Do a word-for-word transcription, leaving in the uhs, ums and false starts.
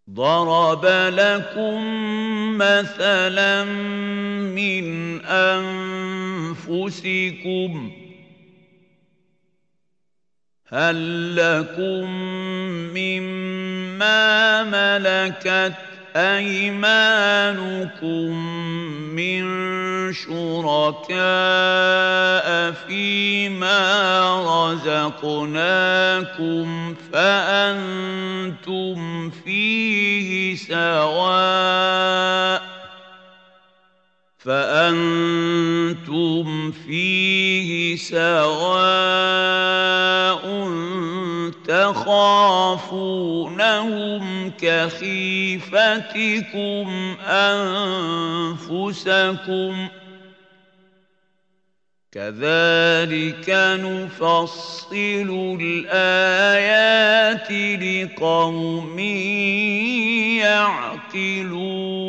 ضرب لكم مثلا من أنفسكم هل لكم مما ملكت أيمانكم من شركاء فيما رزقناكم فأنتم فيه سواء فأنتم فيه سواء تخافونهم كخيفتكم أنفسكم كذلك نفصل الآيات لقوم يعقلون